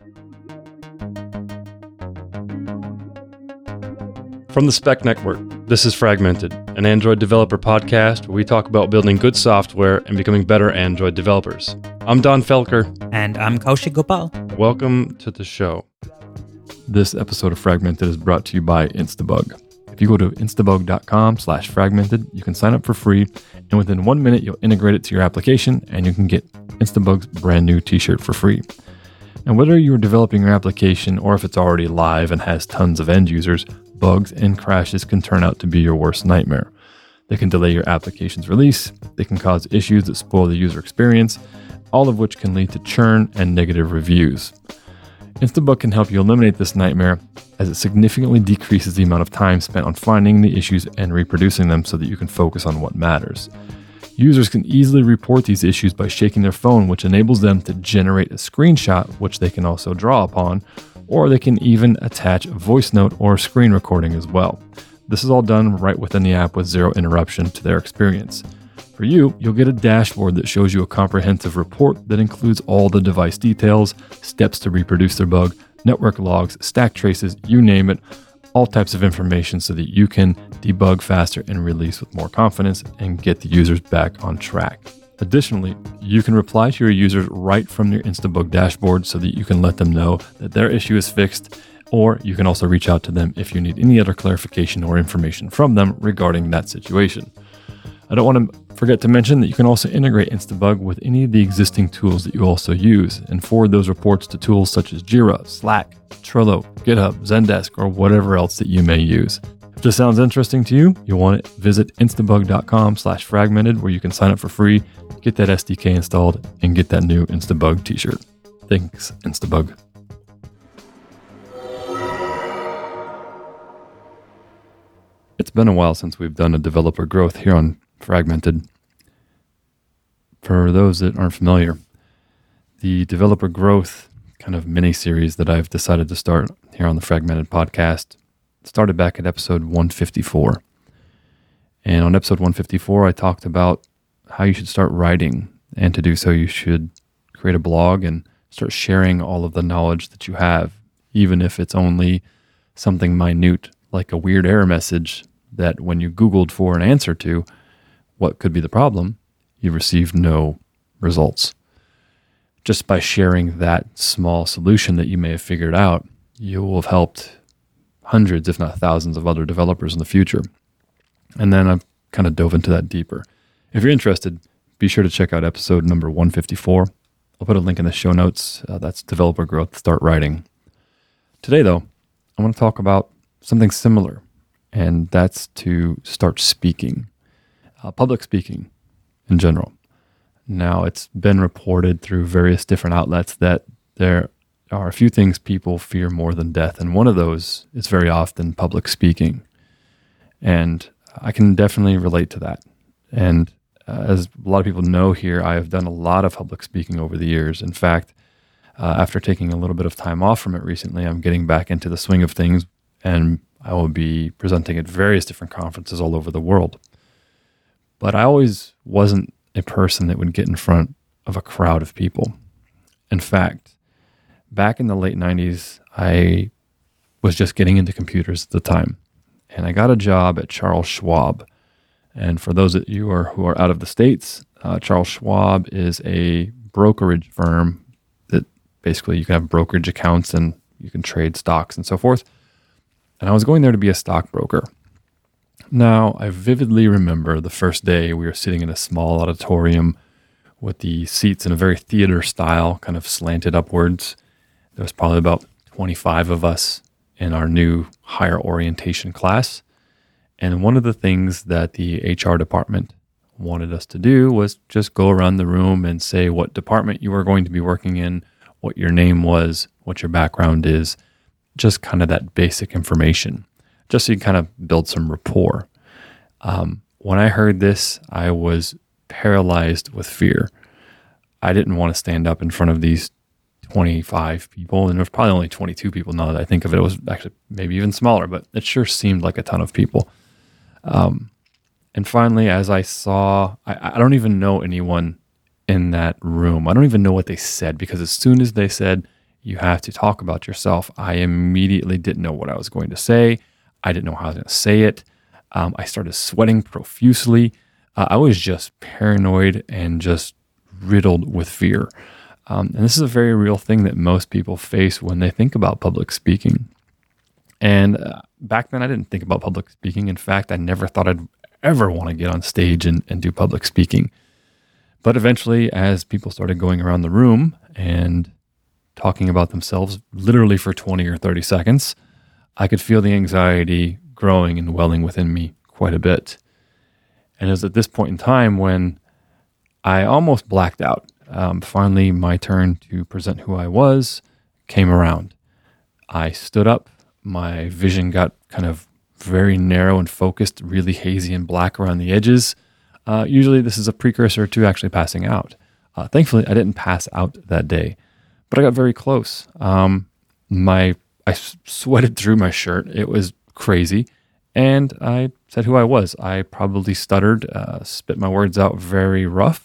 From the Spec Network, this is Fragmented, an Android developer podcast where we talk about building good software and becoming better Android developers. I'm Don Felker. And I'm Kaushik Gopal. Welcome to the show. This episode of Fragmented is brought to you by Instabug. If you go to instabug.com/fragmented, you can sign up for free, and within 1 minute, you'll integrate it to your application, and you can get Instabug's brand new t-shirt for free. And whether you're developing your application or if it's already live and has tons of end users, bugs and crashes can turn out to be your worst nightmare. They can delay your application's release, they can cause issues that spoil the user experience, all of which can lead to churn and negative reviews. Instabug can help you eliminate this nightmare as it significantly decreases the amount of time spent on finding the issues and reproducing them so that you can focus on what matters. Users can easily report these issues by shaking their phone, which enables them to generate a screenshot, which they can also draw upon, or they can even attach a voice note or a screen recording as well. This is all done right within the app with zero interruption to their experience. For you, you'll get a dashboard that shows you a comprehensive report that includes all the device details, steps to reproduce their bug, network logs, stack traces, you name it, all types of information so that you can debug faster and release with more confidence and get the users back on track. Additionally, you can reply to your users right from your Instabug dashboard so that you can let them know that their issue is fixed, or you can also reach out to them if you need any other clarification or information from them regarding that situation. I don't want to forget to mention that you can also integrate Instabug with any of the existing tools that you also use and forward those reports to tools such as Jira, Slack, Trello, GitHub, Zendesk, or whatever else that you may use. If this sounds interesting to you, you'll want to visit instabug.com/fragmented where you can sign up for free, get that SDK installed, and get that new Instabug t-shirt. Thanks, Instabug. It's been a while since we've done a developer growth here on Fragmented. For those that aren't familiar, the developer growth kind of mini-series that I've decided to start here on the Fragmented podcast started back at episode 154. And on episode 154, I talked about how you should start writing. And to do so, you should create a blog and start sharing all of the knowledge that you have, even if it's only something minute, like a weird error message that when you Googled for an answer to what could be the problem, you received no results. Just by sharing that small solution that you may have figured out, you will have helped hundreds, if not thousands, of other developers in the future. And then I've kind of dove into that deeper. If you're interested, be sure to check out episode number 154. I'll put a link in the show notes. That's Developer Growth, Start Writing. Today, though, I want to talk about something similar, and that's to start speaking. Public speaking in general. Now, it's been reported through various different outlets that there are a few things people fear more than death, and one of those is very often public speaking. And I can definitely relate to that. And as a lot of people know here, I have done a lot of public speaking over the years. In fact, after taking a little bit of time off from it recently, I'm getting back into the swing of things, and I will be presenting at various different conferences all over the world. But I always wasn't a person that would get in front of a crowd of people. In fact, back in the late 90s, I was just getting into computers at the time. And I got a job at Charles Schwab. And for those of you who are out of the States, Charles Schwab is a brokerage firm that basically you can have brokerage accounts and you can trade stocks and so forth. And I was going there to be a stockbroker. Now, I vividly remember the first day we were sitting in a small auditorium with the seats in a very theater style, kind of slanted upwards. There was probably about 25 of us in our new higher orientation class. And one of the things that the HR department wanted us to do was just go around the room and say what department you were going to be working in, what your name was, what your background is, just kind of that basic information, just so you kind of build some rapport. When I heard this, I was paralyzed with fear. I didn't want to stand up in front of these 25 people, and there was probably only 22 people now that I think of it. It was actually maybe even smaller, but it sure seemed like a ton of people. And finally, as I saw, I don't even know anyone in that room. I don't even know what they said, because as soon as they said, You have to talk about yourself. I immediately didn't know what I was going to say. I didn't know how I was going to say it. I started sweating profusely. I was just paranoid and just riddled with fear. And this is a very real thing that most people face when they think about public speaking. And back then, I didn't think about public speaking. In fact, I never thought I'd ever want to get on stage and do public speaking. But eventually, as people started going around the room and talking about themselves literally for 20 or 30 seconds, I could feel the anxiety growing and welling within me quite a bit. And it was at this point in time when I almost blacked out. Finally, my turn to present who I was came around. I stood up. My vision got kind of very narrow and focused, really hazy and black around the edges. Usually this is a precursor to actually passing out. Thankfully, I didn't pass out that day, but I got very close. I sweated through my shirt. It was crazy. And I said who I was. I probably stuttered, spit my words out very rough.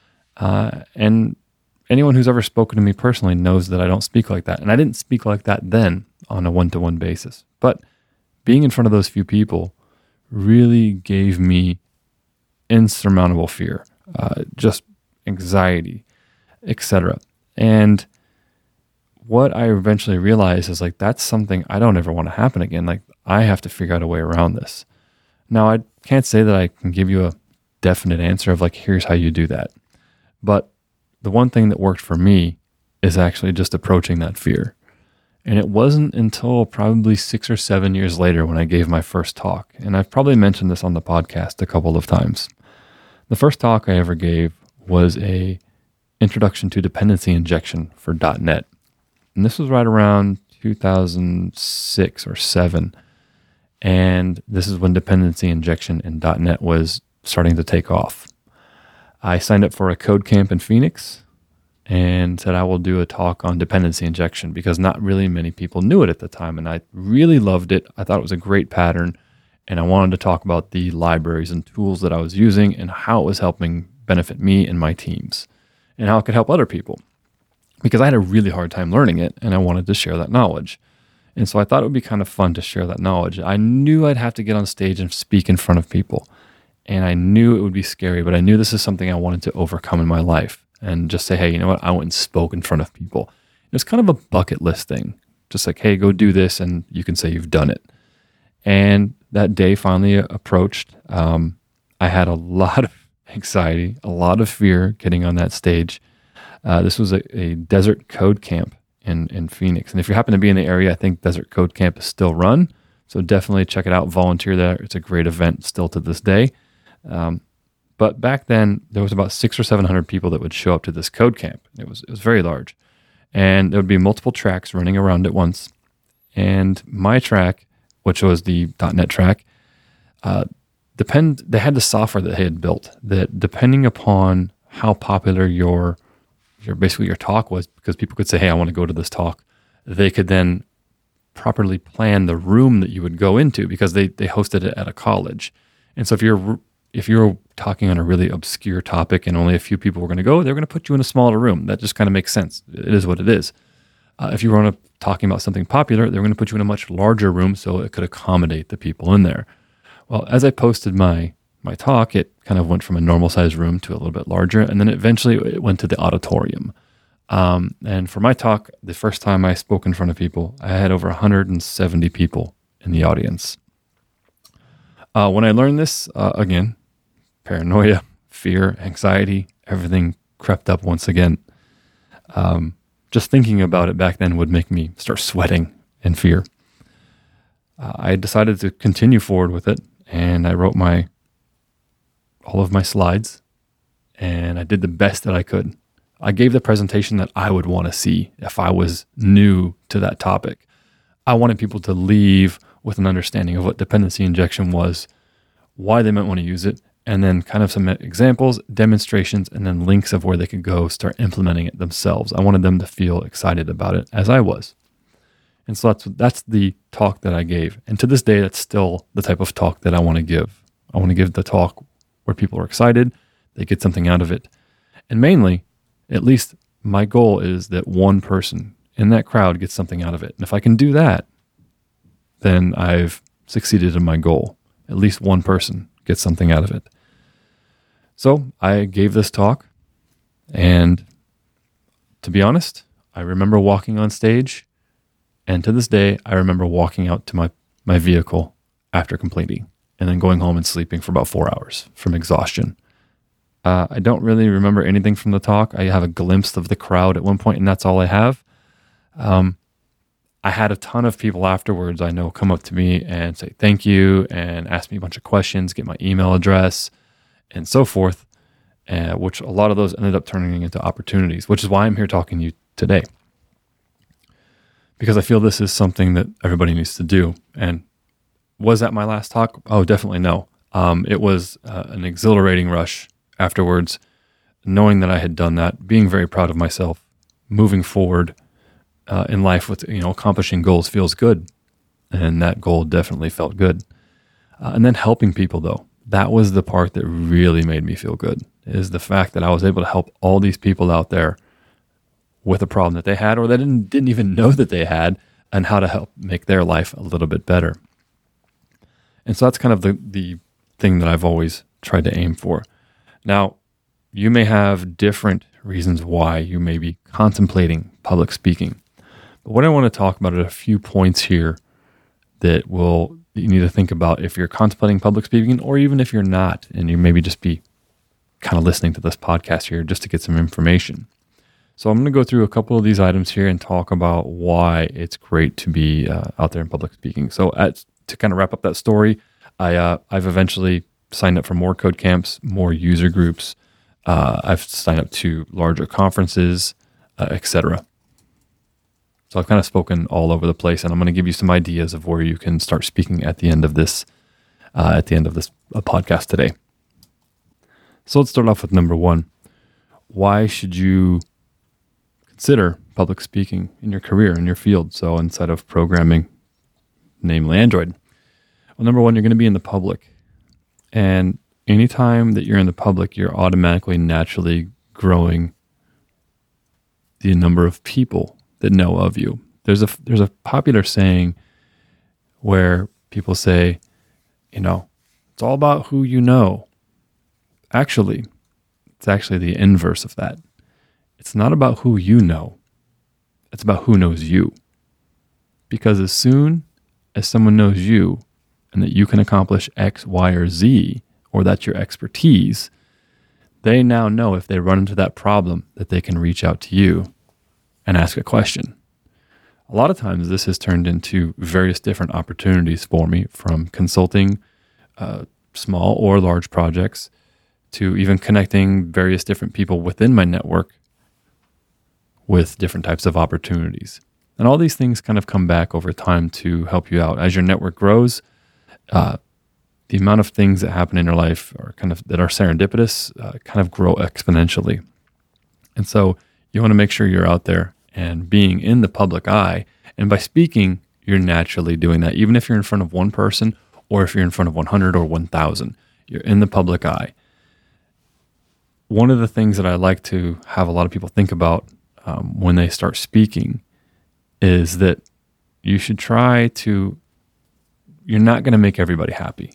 And anyone who's ever spoken to me personally knows that I don't speak like that. And I didn't speak like that then on a one-to-one basis. But being in front of those few people really gave me insurmountable fear, just anxiety, etc. And what I eventually realized is like, that's something I don't ever want to happen again. Like, I have to figure out a way around this. Now, I can't say that I can give you a definite answer of like, here's how you do that. But the one thing that worked for me is actually just approaching that fear. And it wasn't until probably 6 or 7 years later when I gave my first talk. And I've probably mentioned this on the podcast a couple of times. The first talk I ever gave was a introduction to dependency injection for .NET. And this was right around 2006 or 7. And this is when dependency injection in .NET was starting to take off. I signed up for a code camp in Phoenix and said I will do a talk on dependency injection because not really many people knew it at the time. And I really loved it. I thought it was a great pattern. And I wanted to talk about the libraries and tools that I was using and how it was helping benefit me and my teams and how it could help other people. Because I had a really hard time learning it and I wanted to share that knowledge. And so I thought it would be kind of fun to share that knowledge. I knew I'd have to get on stage and speak in front of people. And I knew it would be scary, but I knew this is something I wanted to overcome in my life and just say, hey, you know what? I went and spoke in front of people. It was kind of a bucket list thing. Just like, hey, go do this and you can say you've done it. And that day finally approached. I had a lot of anxiety, a lot of fear getting on that stage. This was a Desert Code Camp in Phoenix. And if you happen to be in the area, I think Desert Code Camp is still run. So definitely check it out, volunteer there. It's a great event still to this day. But back then, there was about 600 or 700 people that would show up to this code camp. It was very large. And there would be multiple tracks running around at once. And my track, which was the .NET track, they had the software that they had built that depending upon how popular your talk was, because people could say, hey, I want to go to this talk, they could then properly plan the room that you would go into because they hosted it at a college. And so if you're talking on a really obscure topic and only a few people were going to go, they're going to put you in a smaller room. That just kind of makes sense. It is what it is. If you were talking about something popular, they're going to put you in a much larger room so it could accommodate the people in there. Well, as I posted my talk, it kind of went from a normal sized room to a little bit larger, and then eventually it went to the auditorium. And for my talk, the first time I spoke in front of people, I had over 170 people in the audience. When I learned this, again, paranoia, fear, anxiety, everything crept up once again. Just thinking about it back then would make me start sweating in fear. I decided to continue forward with it, and I wrote all of my slides, and I did the best that I could. I gave the presentation that I would want to see if I was new to that topic. I wanted people to leave with an understanding of what dependency injection was, why they might want to use it, and then kind of some examples, demonstrations, and then links of where they could go start implementing it themselves. I wanted them to feel excited about it as I was. And so that's the talk that I gave. And to this day, that's still the type of talk that I want to give. I want to give the talk where people are excited, they get something out of it. And mainly, at least my goal is that one person in that crowd gets something out of it. And if I can do that, then I've succeeded in my goal. At least one person gets something out of it. So I gave this talk, and to be honest, I remember walking on stage, and to this day, I remember walking out to my vehicle after completing, and then going home and sleeping for about 4 hours from exhaustion. I don't really remember anything from the talk. I have a glimpse of the crowd at one point, and that's all I have. I had a ton of people afterwards I know come up to me and say thank you and ask me a bunch of questions, get my email address, and so forth, which a lot of those ended up turning into opportunities, which is why I'm here talking to you today. Because I feel this is something that everybody needs to do. And was that my last talk? Oh, definitely no. It was an exhilarating rush afterwards, knowing that I had done that, being very proud of myself, moving forward in life with, accomplishing goals feels good. And that goal definitely felt good. And then helping people, though, that was the part that really made me feel good, is the fact that I was able to help all these people out there with a problem that they had, or they didn't even know that they had, and how to help make their life a little bit better. And so that's kind of the thing that I've always tried to aim for. Now, you may have different reasons why you may be contemplating public speaking. But what I want to talk about are a few points here that you need to think about if you're contemplating public speaking, or even if you're not, and you maybe just be kind of listening to this podcast here just to get some information. So I'm going to go through a couple of these items here and talk about why it's great to be out there in public speaking. So to kind of wrap up that story, I've eventually signed up for more code camps, more user groups. I've signed up to larger conferences, etc. So I've kind of spoken all over the place, and I'm going to give you some ideas of where you can start speaking at the end of this podcast today. So let's start off with number one. Why should you consider public speaking in your career, in your field? So inside of programming, namely Android. Well, number one, you're going to be in the public. And anytime that you're in the public, you're automatically naturally growing the number of people that know of you. There's a popular saying where people say, it's all about who you know. Actually, it's actually the inverse of that. It's not about who you know. It's about who knows you. Because as soon as someone knows you and that you can accomplish X, Y, or Z, or that's your expertise, they now know if they run into that problem that they can reach out to you and ask a question. A lot of times this has turned into various different opportunities for me, from consulting small or large projects to even connecting various different people within my network with different types of opportunities. And all these things kind of come back over time to help you out. As your network grows, the amount of things that happen in your life that are serendipitous kind of grow exponentially. And so you want to make sure you're out there and being in the public eye. And by speaking, you're naturally doing that. Even if you're in front of one person, or if you're in front of 100 or 1,000, you're in the public eye. One of the things that I like to have a lot of people think about when they start speaking is that you should you're not going to make everybody happy.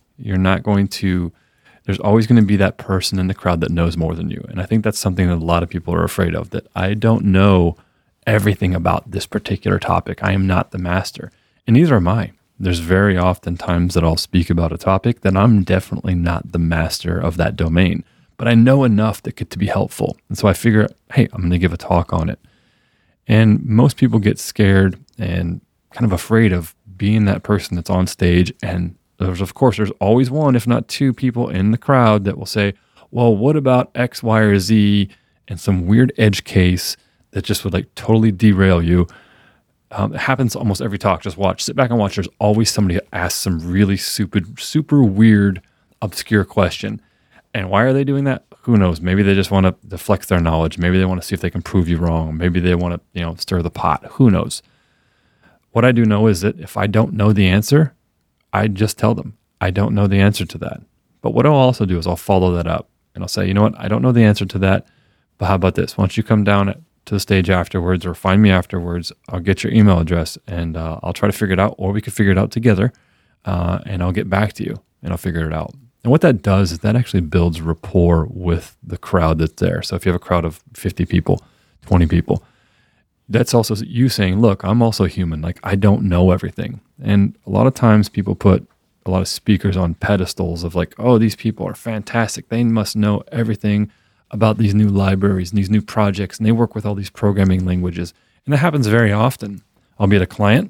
There's always going to be that person in the crowd that knows more than you. And I think that's something that a lot of people are afraid of, that I don't know everything about this particular topic. I am not the master. And neither am I. There's very often times that I'll speak about a topic that I'm definitely not the master of that domain, but I know enough to be helpful. And so I figure, hey, I'm going to give a talk on it. And most people get scared and kind of afraid of being that person that's on stage. And there's always one, if not two people in the crowd that will say, well, what about X, Y, or Z, and some weird edge case that just would totally derail you. It happens almost every talk. Just sit back and watch. There's always somebody that asks some really super weird, obscure question. And why are they doing that? Who knows? Maybe they just want to flex their knowledge. Maybe they want to see if they can prove you wrong. Maybe they want to, stir the pot. Who knows? What I do know is that if I don't know the answer, I just tell them I don't know the answer to that. But what I'll also do is I'll follow that up and I'll say, you know what? I don't know the answer to that, but how about this? Why don't you come down at to the stage afterwards or find me afterwards. I'll get your email address and I'll try to figure it out, or we could figure it out together, and I'll get back to you and I'll figure it out. And what that does is that actually builds rapport with the crowd that's there. So if you have a crowd of 50 people, 20 people, that's also you saying, look, I'm also human. Like, I don't know everything. And a lot of times people put a lot of speakers on pedestals of like, oh, these people are fantastic. They must know everything about these new libraries and these new projects, and they work with all these programming languages. And that happens very often. I'll be at a client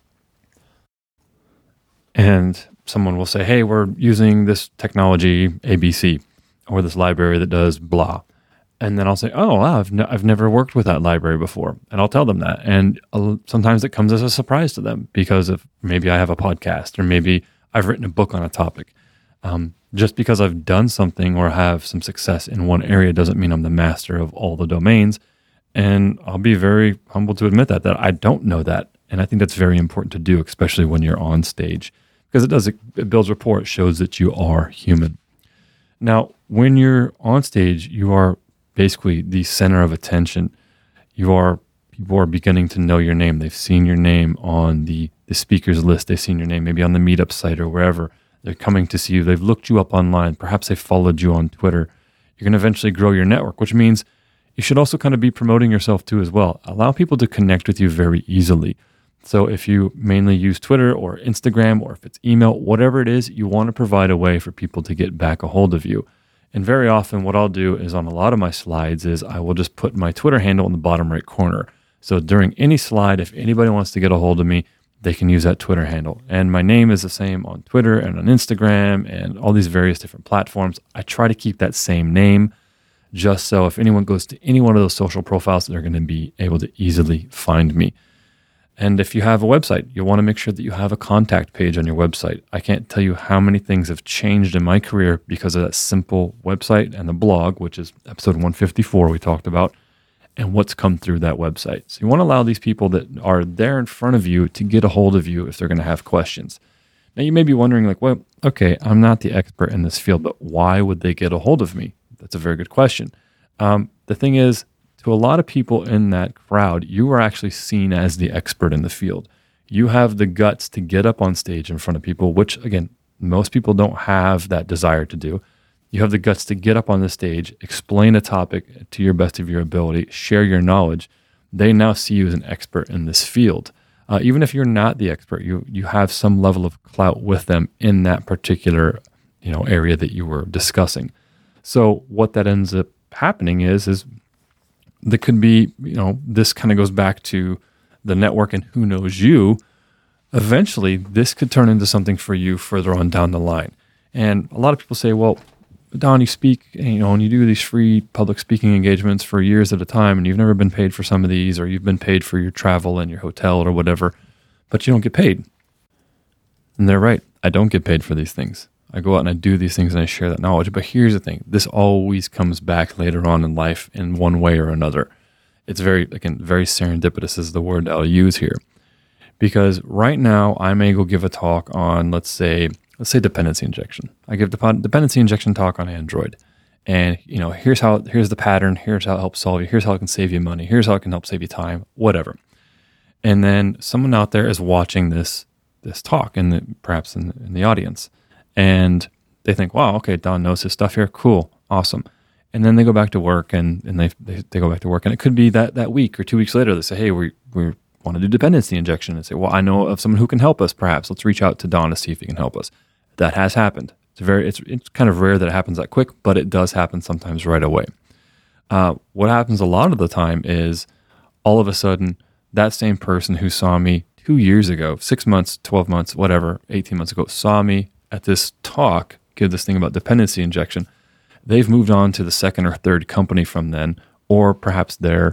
and someone will say, hey, we're using this technology ABC or this library that does blah. And then I'll say, oh, wow, I've never worked with that library before. And I'll tell them that. And sometimes it comes as a surprise to them because of maybe I have a podcast or maybe I've written a book on a topic. Just because I've done something or have some success in one area doesn't mean I'm the master of all the domains. And I'll be very humble to admit that I don't know that. And I think that's very important to do, especially when you're on stage, because it builds rapport. It shows that you are human. Now, when you're on stage, you are basically the center of attention. People are beginning to know your name. They've seen your name on the speaker's list. They've seen your name maybe on the meetup site or wherever. They're coming to see you. They've looked you up online. Perhaps they followed you on Twitter. You're going to eventually grow your network, which means you should also kind of be promoting yourself too as well. Allow people to connect with you very easily. So if you mainly use Twitter or Instagram, or if it's email, whatever it is, you want to provide a way for people to get back a hold of you. And very often what I'll do is on a lot of my slides is I will just put my Twitter handle in the bottom right corner. So during any slide, if anybody wants to get a hold of me, they can use that Twitter handle. And my name is the same on Twitter and on Instagram and all these various different platforms. I try to keep that same name just so if anyone goes to any one of those social profiles, they're going to be able to easily find me. And if you have a website, you'll want to make sure that you have a contact page on your website. I can't tell you how many things have changed in my career because of that simple website and the blog, which is episode 154 we talked about, and what's come through that website. So you want to allow these people that are there in front of you to get a hold of you if they're going to have questions. Now you may be wondering like, well, okay, I'm not the expert in this field, but why would they get a hold of me? That's a very good question. The thing is, to a lot of people in that crowd, you are actually seen as the expert in the field. You have the guts to get up on stage in front of people, which again, most people don't have that desire to do. You have the guts to get up on the stage, explain a topic to your best of your ability, share your knowledge. They now see you as an expert in this field. Even if you're not the expert, you have some level of clout with them in that particular area that you were discussing. So what that ends up happening is that could be, this kind of goes back to the network and who knows you. Eventually, this could turn into something for you further on down the line. And a lot of people say, well, Don, you speak, and you do these free public speaking engagements for years at a time, and you've never been paid for some of these, or you've been paid for your travel and your hotel or whatever, but you don't get paid. And they're right. I don't get paid for these things. I go out and I do these things and I share that knowledge. But here's the thing. This always comes back later on in life in one way or another. It's very serendipitous is the word I'll use here. Because right now I may go give a talk on, let's say dependency injection. I give the dependency injection talk on Android. And here's the pattern, here's how it helps solve you, here's how it can save you money, here's how it can help save you time, whatever. And then someone out there is watching this talk perhaps in the audience. And they think, wow, okay, Don knows his stuff here. Cool, awesome. And then they go back to work and they go back to work. And it could be that week or 2 weeks later, they say, hey, we want to do dependency injection. And say, well, I know of someone who can help us, perhaps. Let's reach out to Don to see if he can help us. That has happened. It's kind of rare that it happens that quick, but it does happen sometimes right away. What happens a lot of the time is all of a sudden, that same person who saw me 2 years ago, 6 months, 12 months, whatever, 18 months ago, saw me at this talk, give this thing about dependency injection. They've moved on to the second or third company from then, or perhaps their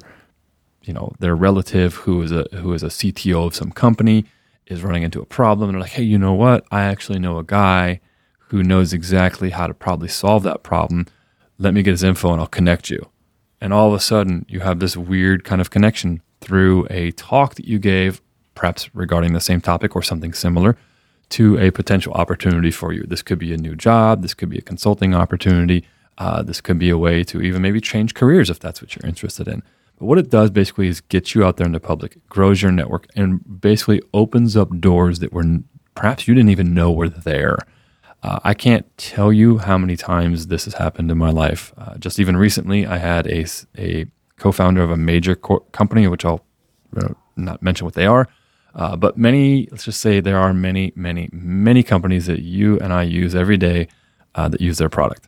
relative who is a CTO of some company is running into a problem, and they're like, hey, you know what? I actually know a guy who knows exactly how to probably solve that problem. Let me get his info and I'll connect you. And all of a sudden, you have this weird kind of connection through a talk that you gave, perhaps regarding the same topic or something similar, to a potential opportunity for you. This could be a new job. This could be a consulting opportunity. This could be a way to even maybe change careers if that's what you're interested in. But what it does basically is get you out there in the public, grows your network, and basically opens up doors that perhaps you didn't even know were there. I can't tell you how many times this has happened in my life. Just even recently, I had a co-founder of a major company, which I'll not mention what they are, but let's just say there are many, many, many companies that you and I use every day that use their product.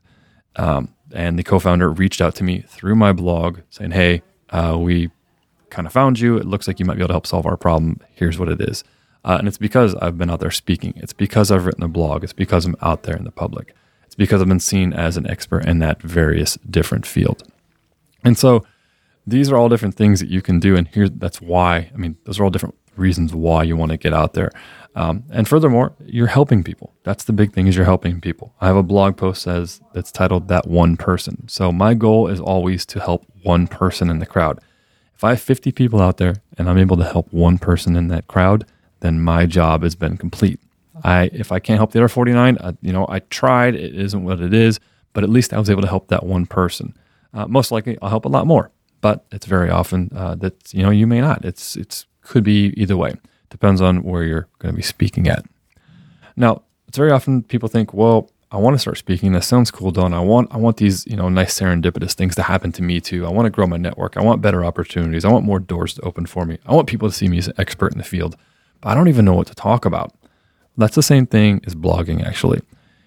And the co-founder reached out to me through my blog saying, hey, we kind of found you. It looks like you might be able to help solve our problem. Here's what it is. And it's because I've been out there speaking. It's because I've written a blog. It's because I'm out there in the public. It's because I've been seen as an expert in that various different field. And so these are all different things that you can do. And those are all different reasons why you want to get out there. And furthermore, you're helping people. That's the big thing, is you're helping people. I have a blog post that's titled That One Person. So my goal is always to help one person in the crowd. If I have 50 people out there and I'm able to help one person in that crowd, then my job has been complete. If I can't help the other 49, I tried. It isn't what it is, but at least I was able to help that one person. Most likely, I'll help a lot more, but it's very often that you may not. It's could be either way. Depends on where you're going to be speaking at. Now, it's very often people think, well, I want to start speaking. That sounds cool, Don. I want these nice serendipitous things to happen to me too. I want to grow my network. I want better opportunities. I want more doors to open for me. I want people to see me as an expert in the field. I don't even know what to talk about. That's the same thing as blogging, actually.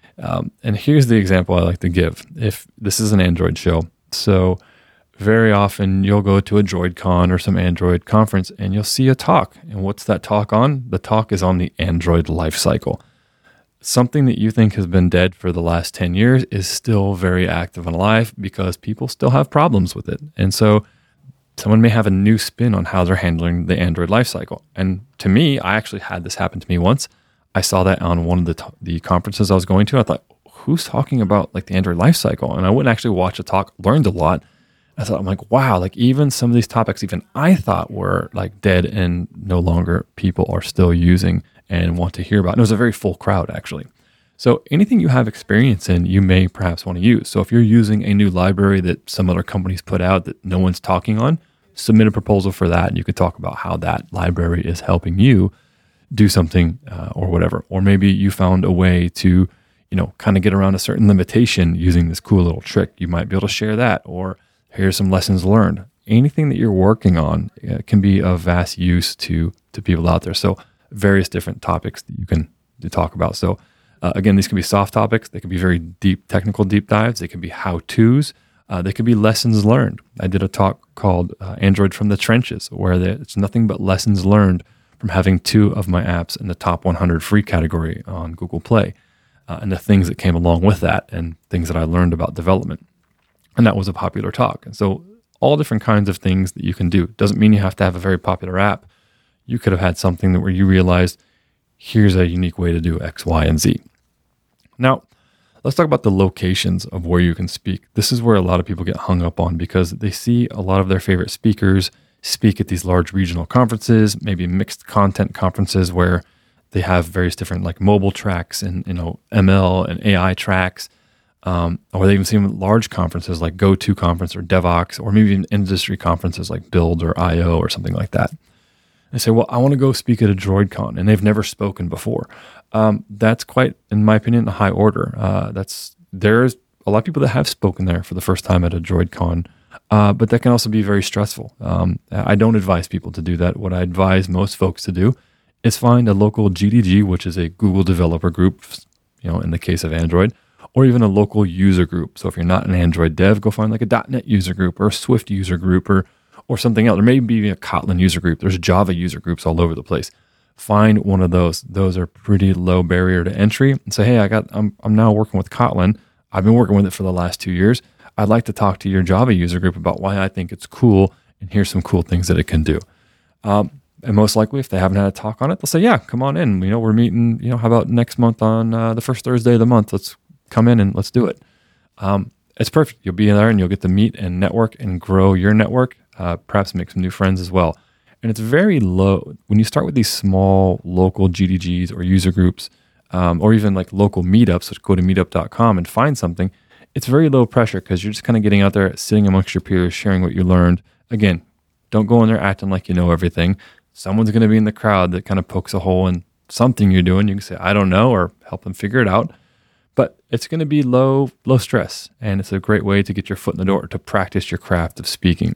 And here's the example I like to give. If this is an Android show, so very often you'll go to a DroidCon or some Android conference and you'll see a talk. And what's that talk on? The talk is on the Android life cycle. Something that you think has been dead for the last 10 years is still very active and alive because people still have problems with it. And so someone may have a new spin on how they're handling the Android lifecycle. And to me, I actually had this happen to me once. I saw that on one of the conferences I was going to. I thought, who's talking about like the Android lifecycle? And I went and actually watch a talk, learned a lot. I'm like, wow, like even some of these topics, even I thought were like dead and no longer people are still using and want to hear about. And it was a very full crowd, actually. So anything you have experience in, you may perhaps want to use. So if you're using a new library that some other companies put out that no one's talking on, submit a proposal for that, and you could talk about how that library is helping you do something or whatever. Or maybe you found a way to, kind of get around a certain limitation using this cool little trick. You might be able to share that, or here's some lessons learned. Anything that you're working on can be of vast use to people out there. So various different topics that you can talk about. So again, these can be soft topics. They can be very deep, technical deep dives. They can be how-tos. They could be lessons learned. I did a talk called Android from the Trenches, where it's nothing but lessons learned from having 2 of my apps in the top 100 free category on Google Play, and the things that came along with that and things that I learned about development. And that was a popular talk. And so all different kinds of things that you can do. Doesn't mean you have to have a very popular app. You could have had something where you realized, here's a unique way to do X, Y, and Z. Now, let's talk about the locations of where you can speak. This is where a lot of people get hung up on because they see a lot of their favorite speakers speak at these large regional conferences, maybe mixed content conferences where they have various different like mobile tracks and ML and AI tracks, or they even see them at large conferences like GoTo conference or Devox, or maybe even industry conferences like Build or IO or something like that. They say, well, I want to go speak at a DroidCon, and they've never spoken before. That's quite, in my opinion, a high order. There's a lot of people that have spoken there for the first time at a DroidCon, but that can also be very stressful. I don't advise people to do that. What I advise most folks to do is find a local GDG, which is a Google developer group, in the case of Android, or even a local user group. So if you're not an Android dev, go find like a .NET user group or a Swift user group or something else. Or maybe a Kotlin user group. There's Java user groups all over the place. Find one of those. Those are pretty low barrier to entry. And say, hey, I'm now working with Kotlin. I've been working with it for the last 2 years. I'd like to talk to your Java user group about why I think it's cool, and here's some cool things that it can do. And most likely, if they haven't had a talk on it, they'll say, yeah, come on in. We're meeting, how about next month on the first Thursday of the month? Let's come in and let's do it. It's perfect. You'll be there and you'll get to meet and network and grow your network, perhaps make some new friends as well. And it's very low. When you start with these small local GDGs or user groups, or even like local meetups, which go to meetup.com and find something, it's very low pressure because you're just kind of getting out there, sitting amongst your peers, sharing what you learned. Again, Don't go in there acting like you know everything. Someone's going to be in the crowd that kind of pokes a hole in something you're doing. You can say, I don't know, or help them figure it out. But it's going to be low stress, and it's a great way to get your foot in the door to practice your craft of speaking.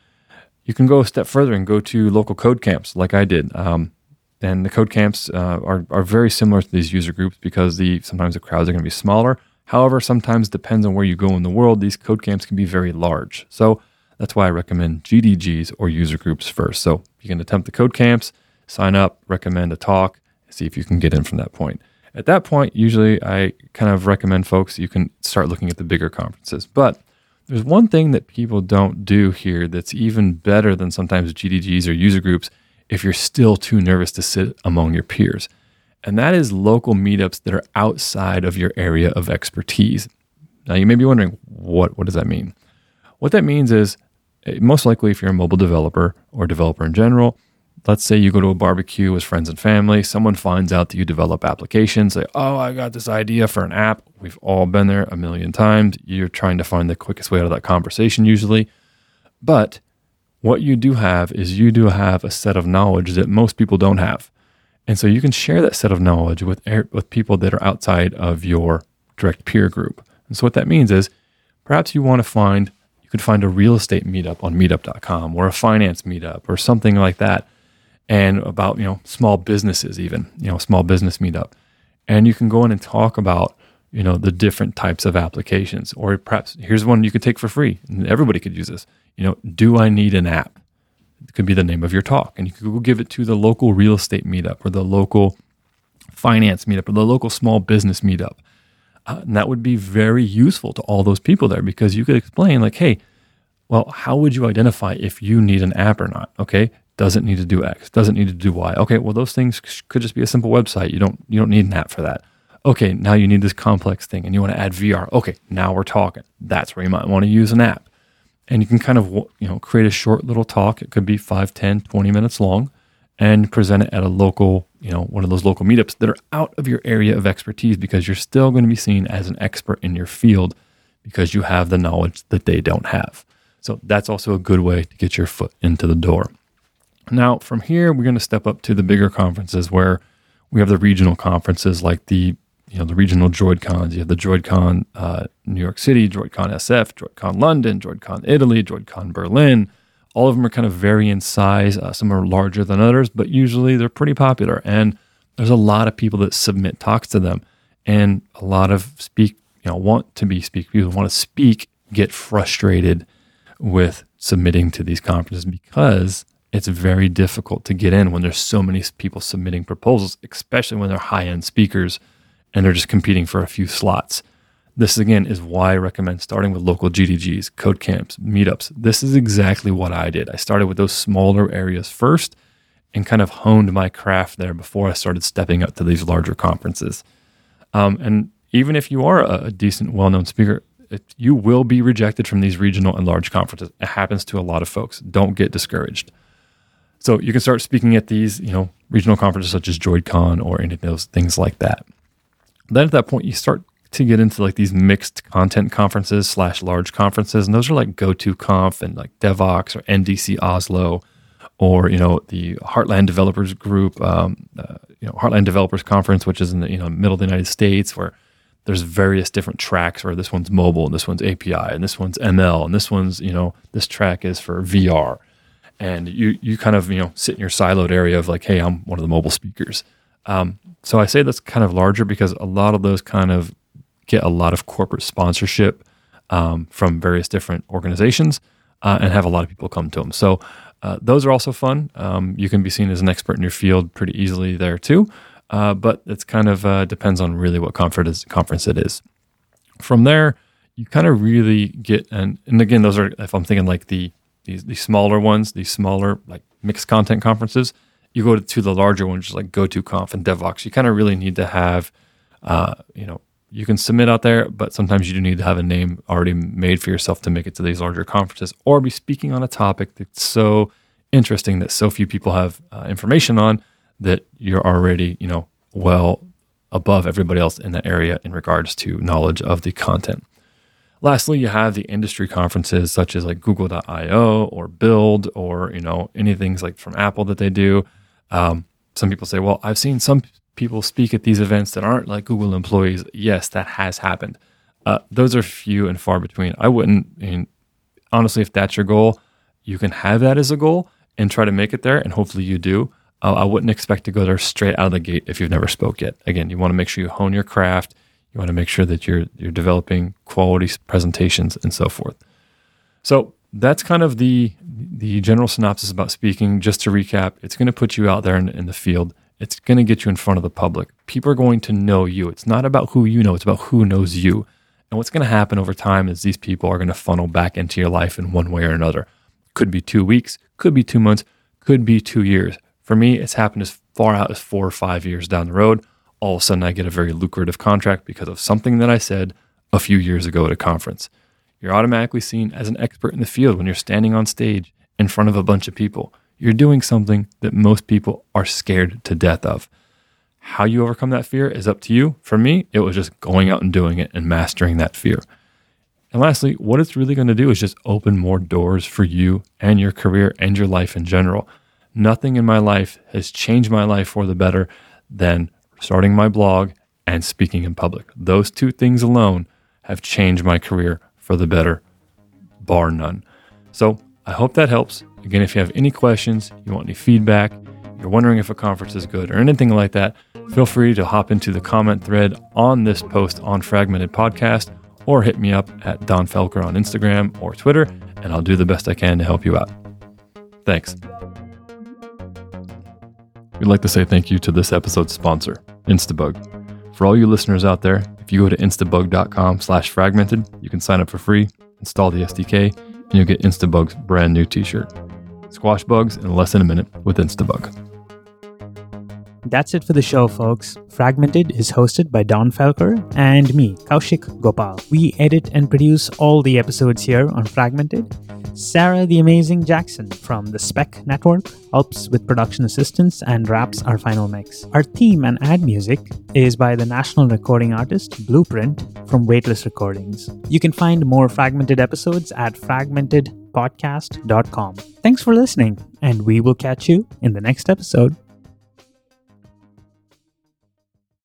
You can go a step further and go to local code camps like I did. And the code camps are very similar to these user groups because sometimes the crowds are going to be smaller. However, sometimes it depends on where you go in the world. These code camps can be very large. So that's why I recommend GDGs or user groups first. So you can attempt the code camps, sign up, recommend a talk, see if you can get in from that point. At that point, usually I kind of recommend folks, you can start looking at the bigger conferences. But there's one thing that people don't do here that's even better than sometimes GDGs or user groups if you're still too nervous to sit among your peers. And that is local meetups that are outside of your area of expertise. Now, you may be wondering, what does that mean? What that means is, most likely if you're a mobile developer or developer in general, let's say you go to a barbecue with friends and family, someone finds out that you develop applications, say, oh, I got this idea for an app. We've all been there a million times. You're trying to find the quickest way out of that conversation usually. But what you do have is you do have a set of knowledge that most people don't have. And so you can share that set of knowledge with people that are outside of your direct peer group. And so what that means is perhaps you could find a real estate meetup on meetup.com or a finance meetup or something like that. And about, small businesses even, small business meetup. And you can go in and talk about, the different types of applications. Or perhaps here's one you could take for free. And everybody could use this. Do I need an app? It could be the name of your talk. And you could go give it to the local real estate meetup or the local finance meetup or the local small business meetup. And that would be very useful to all those people there because you could explain like, hey, well, how would you identify if you need an app or not? Okay. Doesn't need to do X, doesn't need to do Y. Okay, well, those things could just be a simple website. You don't need an app for that. Okay, now you need this complex thing and you want to add VR. Okay, now we're talking. That's where you might want to use an app. And you can kind of, create a short little talk. It could be 5, 10, 20 minutes long and present it at a local, one of those local meetups that are out of your area of expertise because you're still going to be seen as an expert in your field because you have the knowledge that they don't have. So that's also a good way to get your foot into the door. Now, from here, we're going to step up to the bigger conferences where we have the regional conferences like the regional DroidCons. You have the DroidCon New York City, DroidCon SF, DroidCon London, DroidCon Italy, DroidCon Berlin. All of them are kind of vary in size. Some are larger than others, but usually they're pretty popular. And there's a lot of people that submit talks to them. And a lot of people want to speak, get frustrated with submitting to these conferences because it's very difficult to get in when there's so many people submitting proposals, especially when they're high-end speakers and they're just competing for a few slots. This, again, is why I recommend starting with local GDGs, code camps, meetups. This is exactly what I did. I started with those smaller areas first and kind of honed my craft there before I started stepping up to these larger conferences. And even if you are a decent, well-known speaker, you will be rejected from these regional and large conferences. It happens to a lot of folks. Don't get discouraged. So you can start speaking at these, regional conferences such as DroidCon or any of those things like that. Then at that point, you start to get into like these mixed content conferences / large conferences. And those are like GoToConf and like Devox or NDC Oslo or, the Heartland Developers Group, Heartland Developers Conference, which is in the, middle of the United States where there's various different tracks where this one's mobile and this one's API and this one's ML and this one's, this track is for VR. And you kind of, sit in your siloed area of like, hey, I'm one of the mobile speakers. So I say that's kind of larger because a lot of those kind of get a lot of corporate sponsorship from various different organizations and have a lot of people come to them. So those are also fun. You can be seen as an expert in your field pretty easily there too. But it's kind of depends on really what conference it is. From there, you kind of really get, and again, those are, if I'm thinking like these smaller ones, these smaller like mixed content conferences, you go to the larger ones, just like GoToConf and Devox. You kind of really need to have, you can submit out there, but sometimes you do need to have a name already made for yourself to make it to these larger conferences or be speaking on a topic that's so interesting that so few people have information on that you're already, well above everybody else in that area in regards to knowledge of the content. Lastly, you have the industry conferences such as like Google.io or Build or, anything like from Apple that they do. Some people say, well, I've seen some people speak at these events that aren't like Google employees. Yes, that has happened. Those are few and far between. Honestly, if that's your goal, you can have that as a goal and try to make it there, and hopefully you do. I wouldn't expect to go there straight out of the gate if you've never spoke yet. Again, you want to make sure you hone your craft. You want to make sure that you're developing quality presentations and so forth. So that's kind of the general synopsis about speaking. Just to recap, it's going to put you out there in the field. It's going to get you in front of the public. People are going to know you. It's not about who you know. It's about who knows you. And what's going to happen over time is these people are going to funnel back into your life in one way or another. Could be 2 weeks, could be 2 months, could be 2 years. For me, it's happened as far out as 4 or 5 years down the road. All of a sudden, I get a very lucrative contract because of something that I said a few years ago at a conference. You're automatically seen as an expert in the field when you're standing on stage in front of a bunch of people. You're doing something that most people are scared to death of. How you overcome that fear is up to you. For me, it was just going out and doing it and mastering that fear. And lastly, what it's really going to do is just open more doors for you and your career and your life in general. Nothing in my life has changed my life for the better than starting my blog and speaking in public. Those two things alone have changed my career for the better, bar none. So I hope that helps. Again, if you have any questions, you want any feedback, you're wondering if a conference is good or anything like that, feel free to hop into the comment thread on this post on Fragmented Podcast or hit me up at Don Felker on Instagram or Twitter, and I'll do the best I can to help you out. Thanks. We'd like to say thank you to this episode's sponsor, Instabug. For all you listeners out there, if you go to instabug.com/fragmented, you can sign up for free, install the SDK, and you'll get Instabug's brand new t-shirt. Squash bugs in less than a minute with Instabug. That's it for the show, folks. Fragmented is hosted by Don Felker and me, Kaushik Gopal. We edit and produce all the episodes here on Fragmented. Sarah the Amazing Jackson from the Spec Network helps with production assistance and wraps our final mix. Our theme and ad music is by the national recording artist Blueprint from Weightless Recordings. You can find more Fragmented episodes at fragmentedpodcast.com. Thanks for listening, and we will catch you in the next episode.